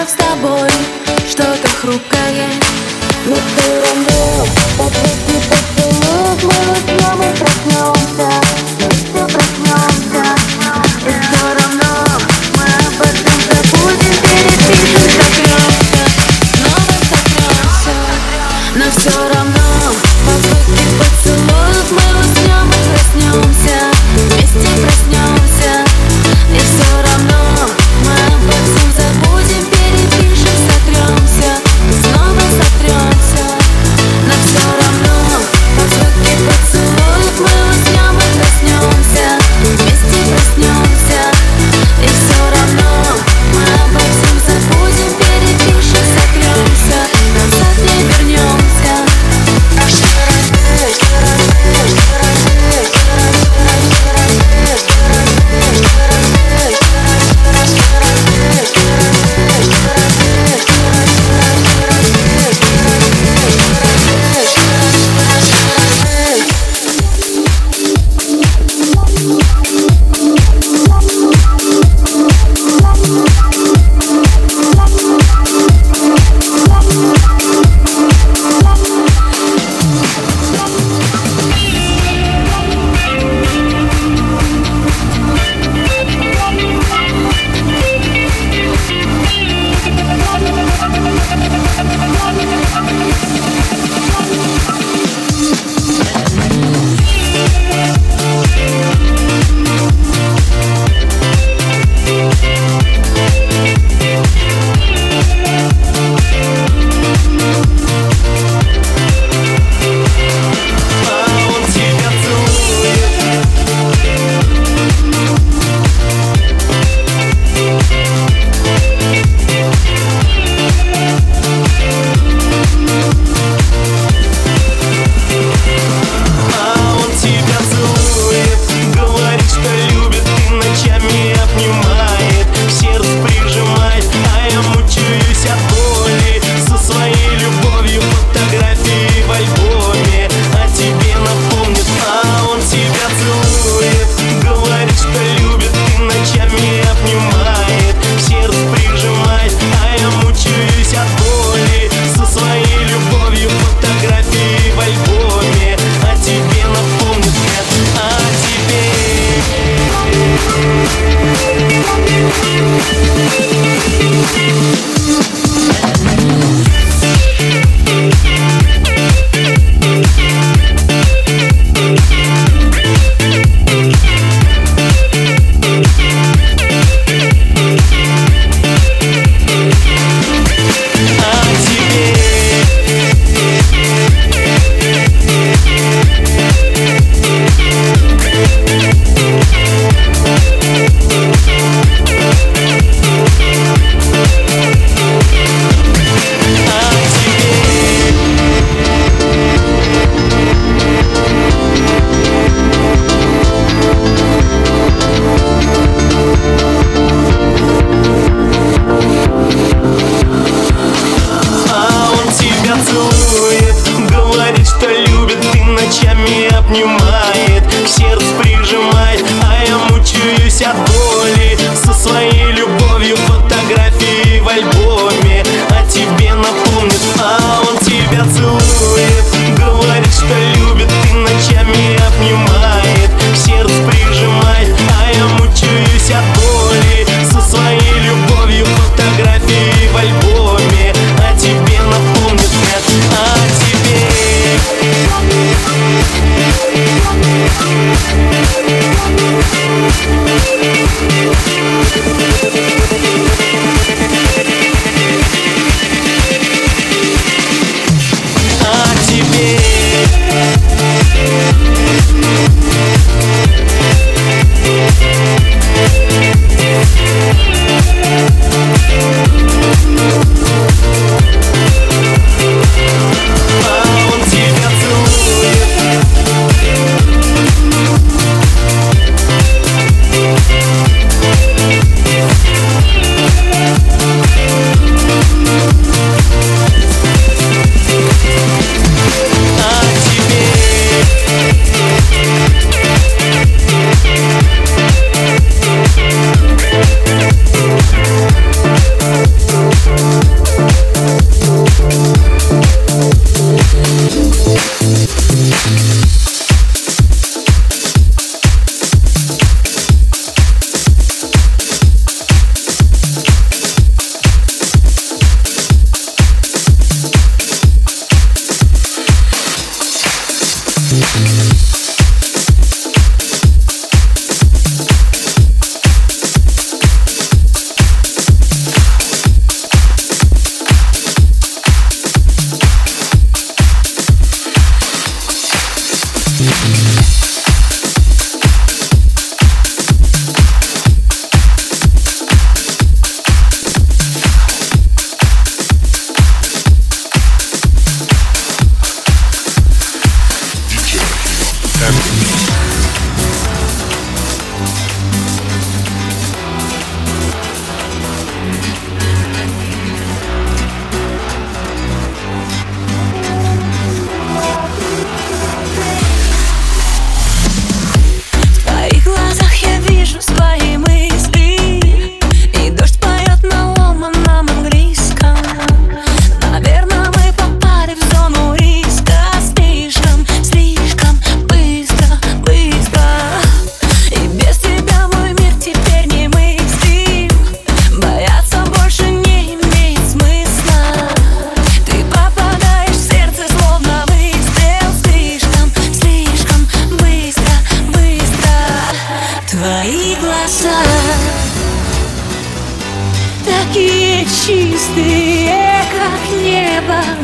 снова с тобой что-то хрупкое. Но все равно под звуки поцелуев мы уснем и проснемся, вместе проснемся. И все равно мы об этом забудем, перепишем, сотремся, снова сотремся. Но все равно под звуки поцелуев мы уснем и проснемся, вместе проснемся. И все равно мы об этом забудем, перепишем, сотремся, снова сотремся. Но все равно под звуки поцелуев мы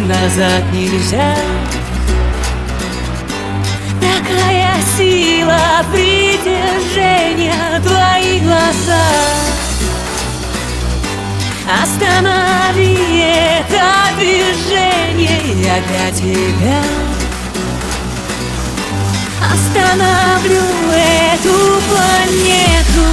назад нельзя. Такая сила притяжения, твои глаза. Останови это движение, я для тебя остановлю эту планету.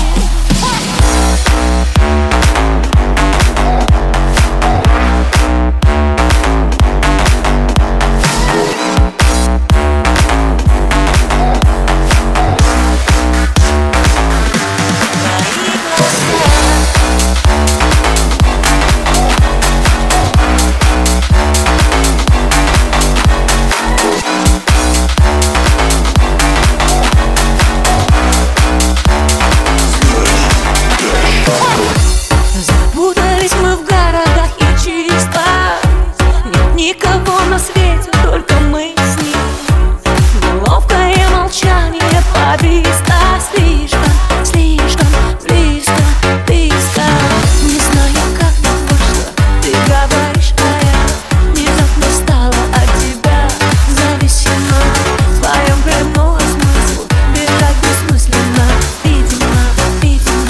Никого на свете, только мы с ним. Неловкое молчание повисло слишком, слишком близко, близко. Не знаю, как так вышло, ты говоришь, а я внезапно стала от тебя зависима. В твоем прямом смысле бежать бессмысленно, видимо, видимо,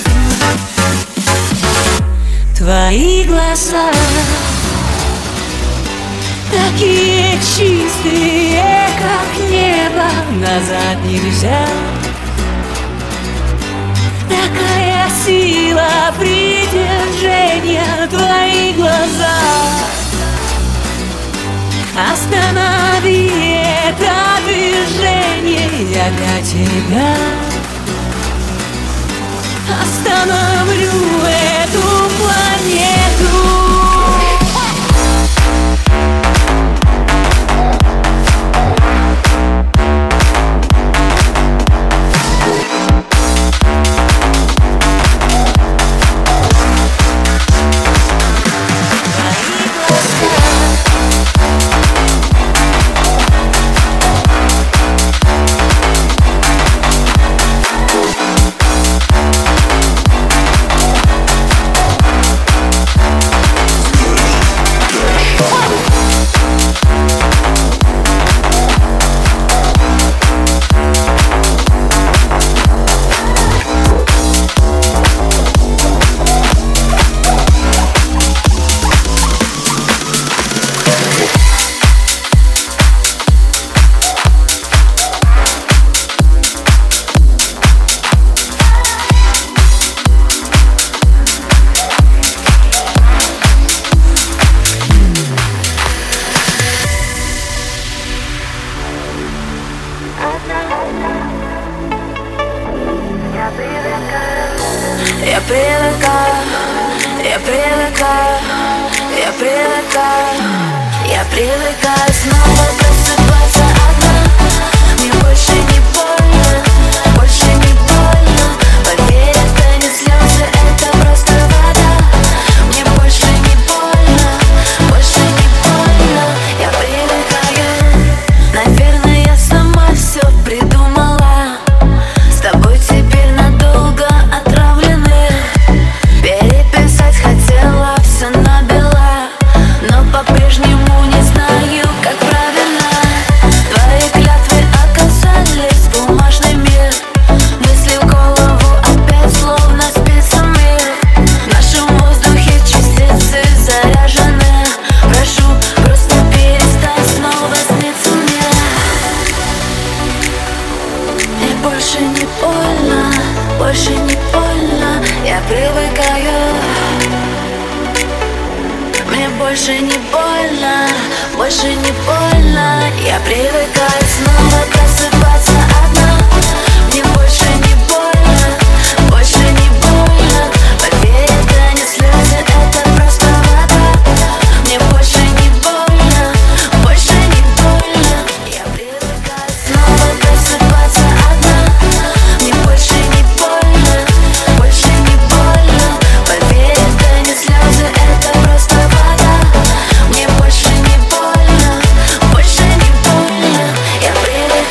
видимо. Твои глаза такие чистые, как небо, назад нельзя. Такая сила притяжения, твои глаза. Останови это движение, я для тебя остановлю эту планету. Я привыкаю, я привыкаю, я привыкаю, я привыкаю снова просыпаться одна. Мне больше не больно, больше не больно. Поверь, это не слезы, это просто вода. Мне больше не больно, больше не больно. Я привыкаю, наверное, я сама все придумала. С тобой теперь надолго отравлены. Переписать хотела все набила, но по-прежнему не знаю, как правильно. Твои клятвы оказались бумажными. Мысли в голову опять словно спицами. В нашем воздухе частицы заряжены. Прошу, просто перестань снова сниться мне. Мне больше не больно, больше не больно. Я привыкаю. Мне больше не больно, больше не больно. Я привыкаю снова просыпаться одна. Мне больше не больно, больше не больно. Поверь, это не слезы, это просто вода. Мне больше не больно, больше не больно. Я привыкаю снова просыпаться одна. Мне больше не больно, больше не больно. Поверь, это не слезы, это просто вода. Мне больше не больно, больше не больно. Я привыкаю.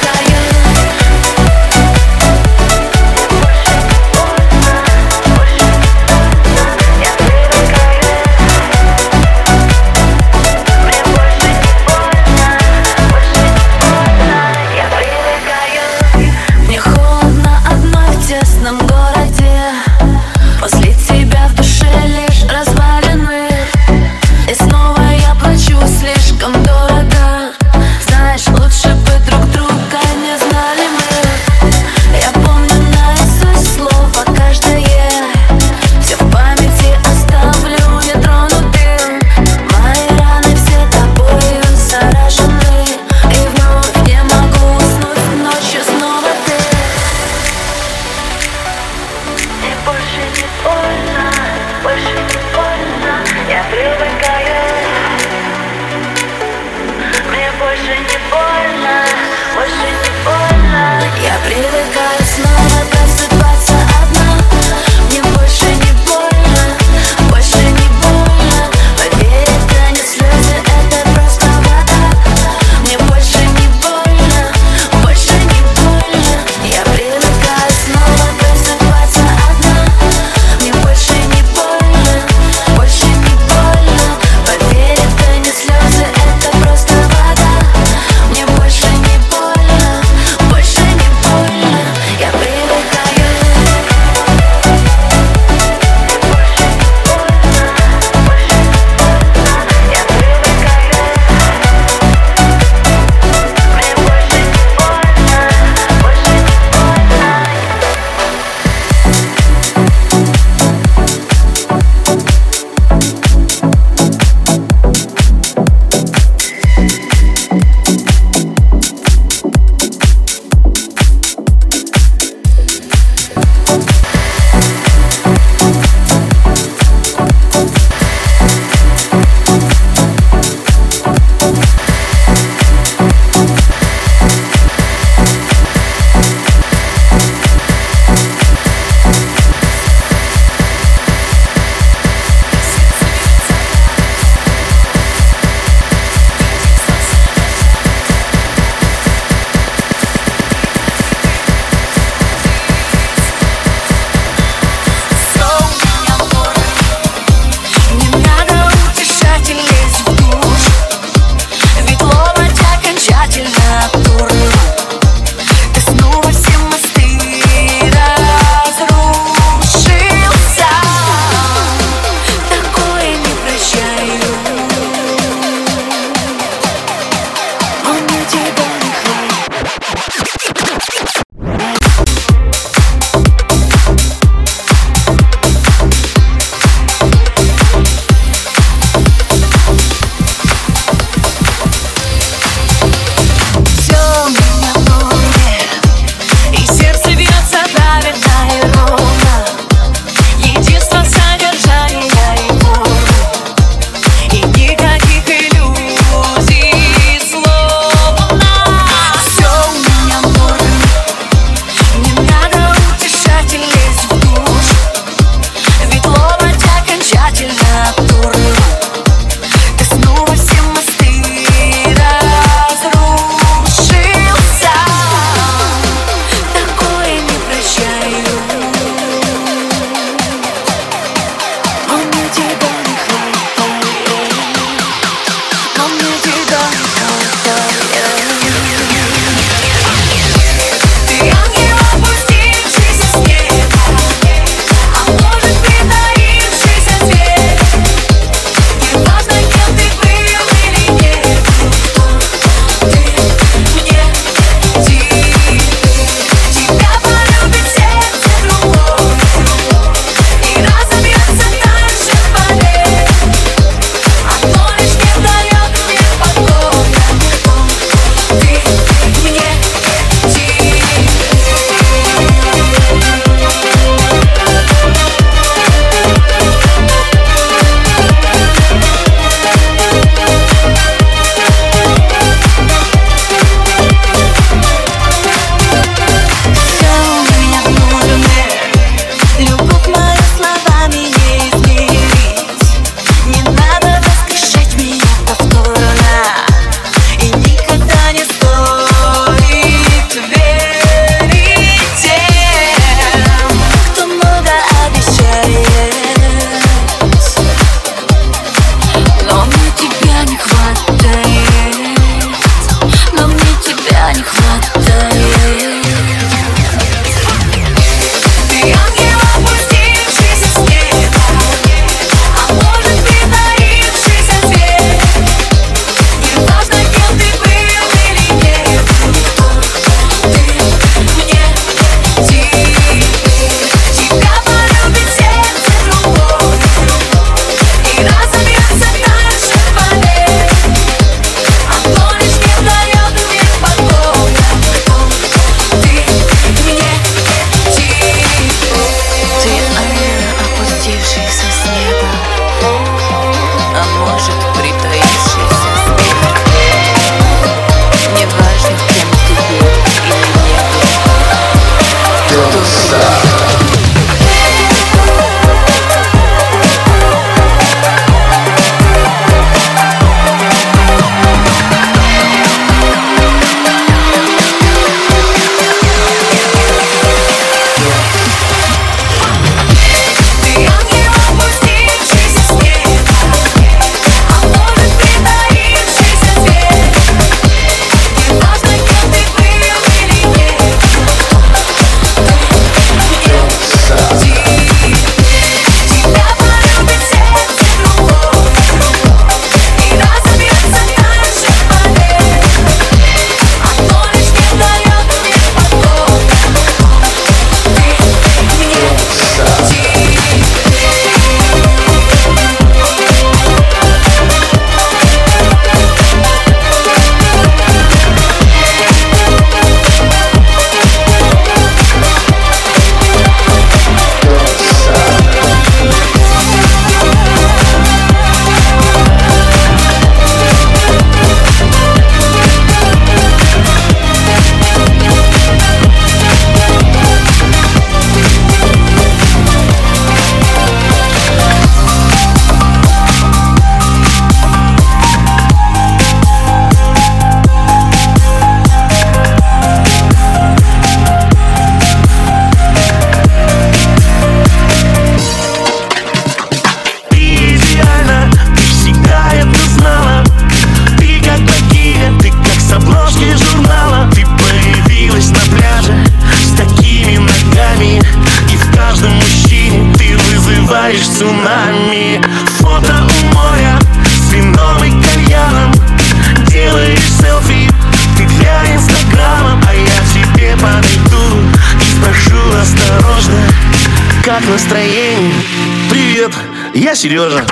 как настроение? Привет, я Сережа.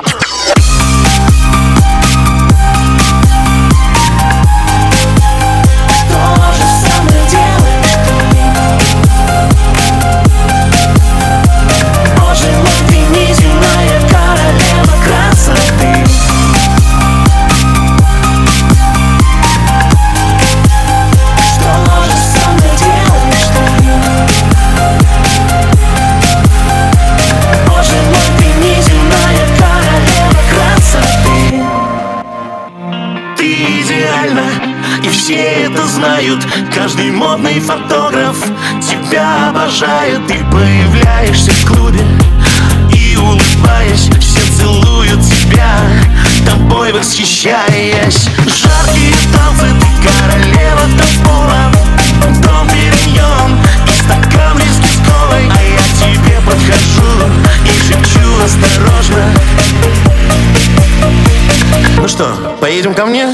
И все это знают, каждый модный фотограф тебя обожает. Ты появляешься в клубе и, улыбаясь, все целуют тебя, тобой восхищаясь. Жаркие танцы, ты королева танцпола, дом Периньон и стакан виски с колой. А я к тебе подхожу и шепчу осторожно: ну что, поедем ко мне?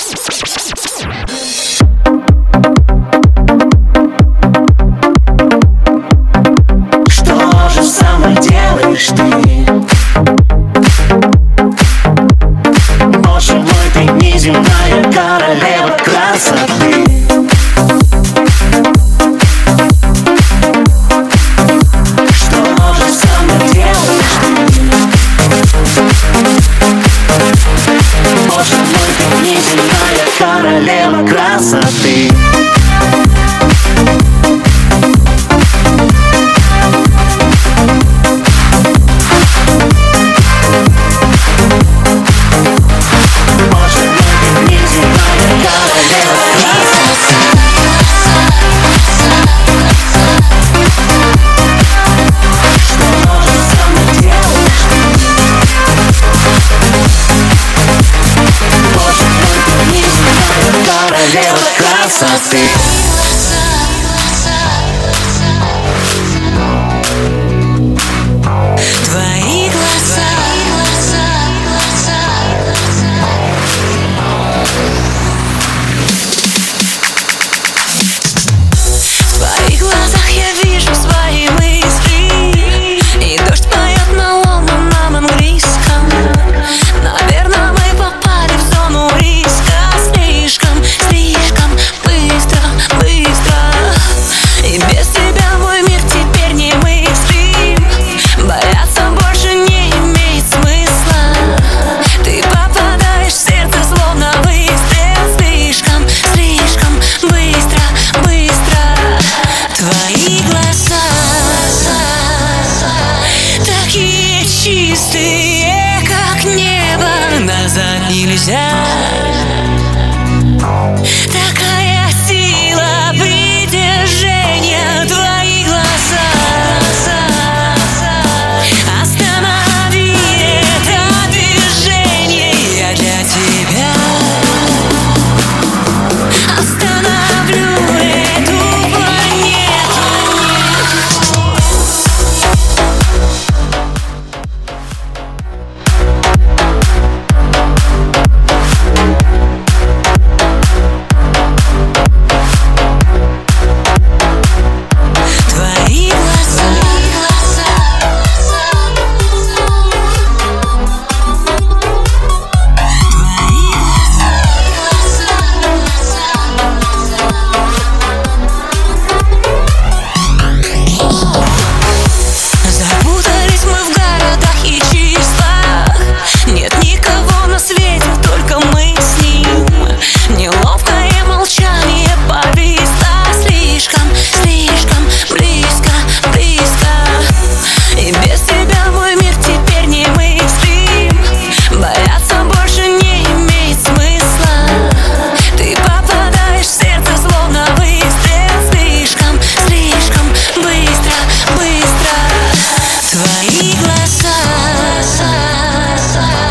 Что же со мной делаешь ты? Боже мой, ты неземная королева красоты. Что же со мной делаешь ты? Боже мой, ты неземная королева красоты. Красоты. Твои глаза, в твоих глазах я вижу свои мысли, и дождь поет на ломаном английском. Наверное, мы попали в зону риска. Слишком быстро, и без тебя мой мир теперь не мыслим. Бояться больше не имеет смысла. Ты попадаешь в сердце словно выстрел. Слишком быстро. Твои глаза такие чистые, как небо. Назад нельзя. Такая сила притяжения. Твои глаза, останови это движение. Я для тебя остановлю эту планету.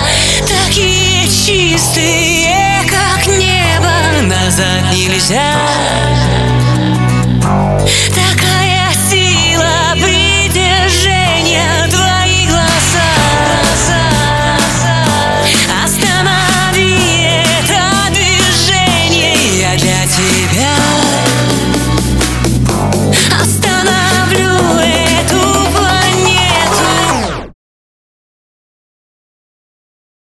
Такие чистые, как небо. Назад нельзя.